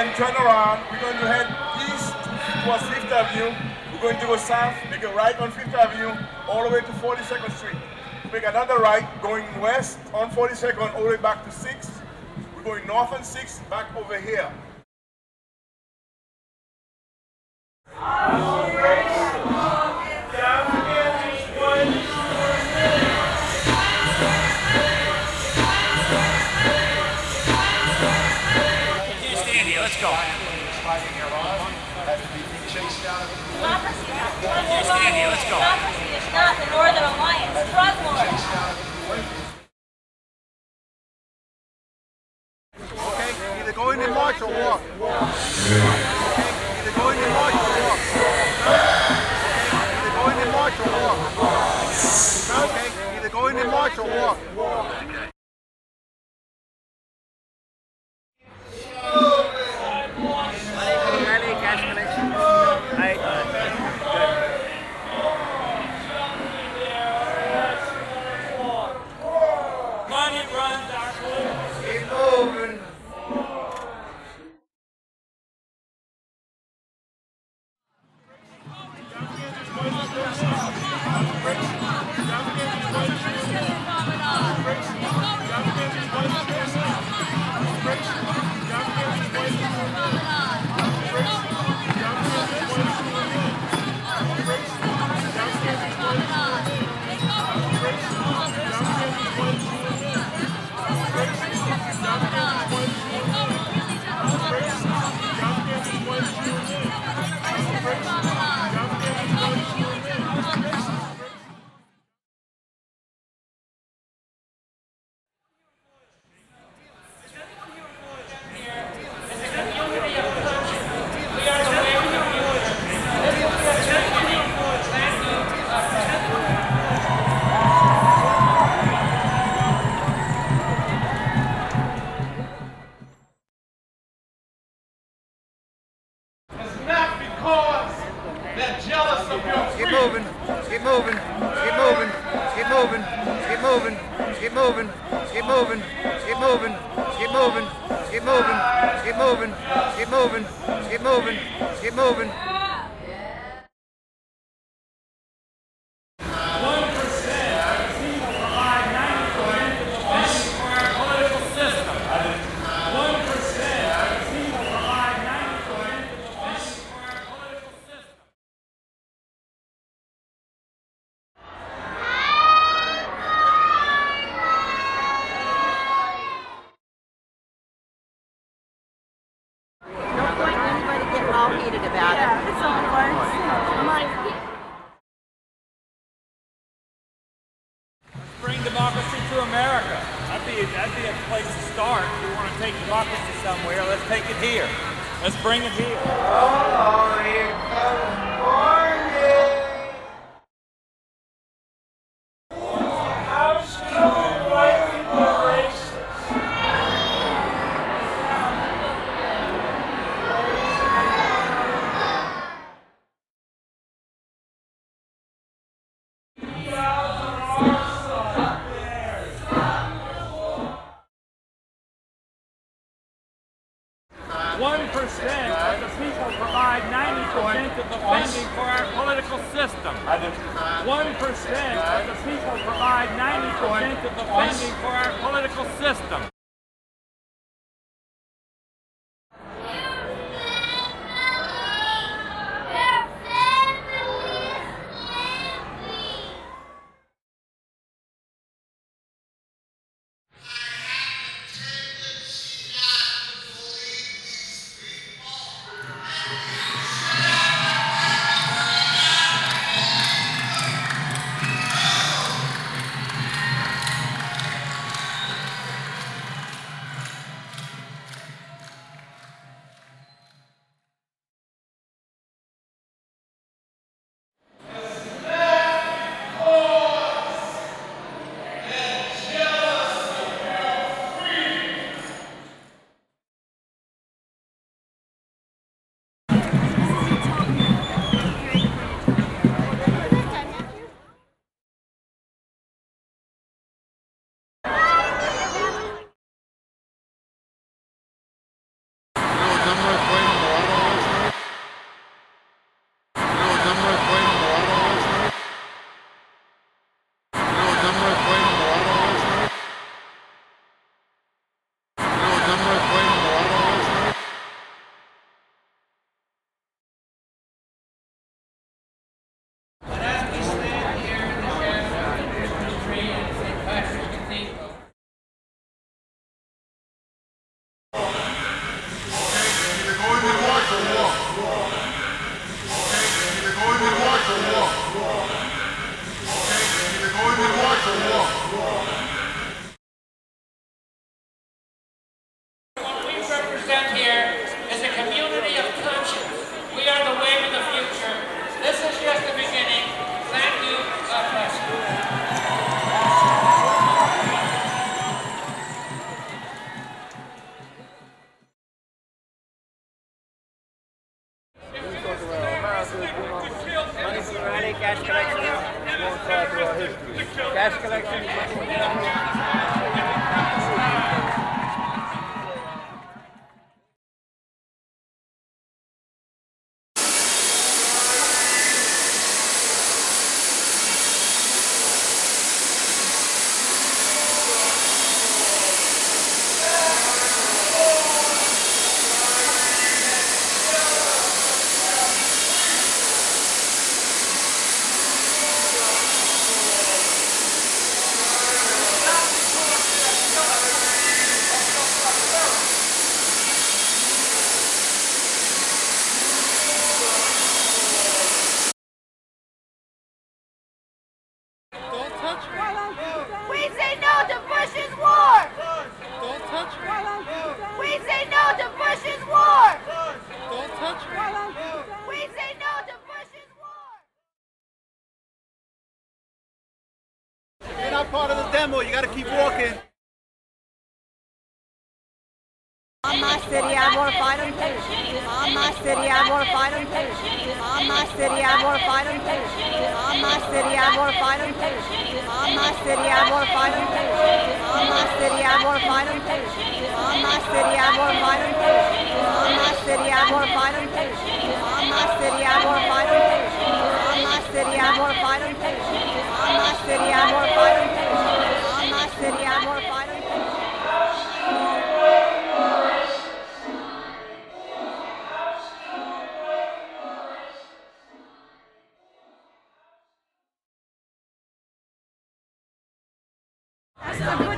then turn around. We're going to head east towards Fifth Avenue. We're going to go south, make a right on Fifth Avenue, all the way to 42nd Street. Make another right going west on 42nd, all the way back to 6th. We're going north on 6th, back over here. Let's go. Let's go. Democracy is not the Northern Alliance. Drug lords. Okay, either go in and march or walk. Okay, either go in and march or walk. Okay, either go in and march or walk. Okay, either go in and march or walk. Bring democracy to America. That'd be a place to start. If we want to take democracy somewhere, let's take it here. Let's bring it here. Oh, here comes morning. House code white liberation. Of the people provide 90% of the funding for our political system. 1% of the people provide 90% of the funding for our political system. Money for the rally, cash collection, won't through our history. Cash collection is much more. We say no to Bush's war! Don't touch me. We say no to Bush's war! Don't touch me. We say no to Bush's war! You're not part of the demo. You got to keep walking. On my city, I want to fight them too. On my city, I want to fight them too. On my city, I want to fight them too. On my city, I want to fight them too. On my city, I want to fight them too. On my city, I want to fight them too. On my city, I want to fight them too. On my city, I want to fight them too. On my city, I want to fight them too. On my city, I want to fight them too. On my city, I want to fight them too. On my city, I want to fight them too. That's the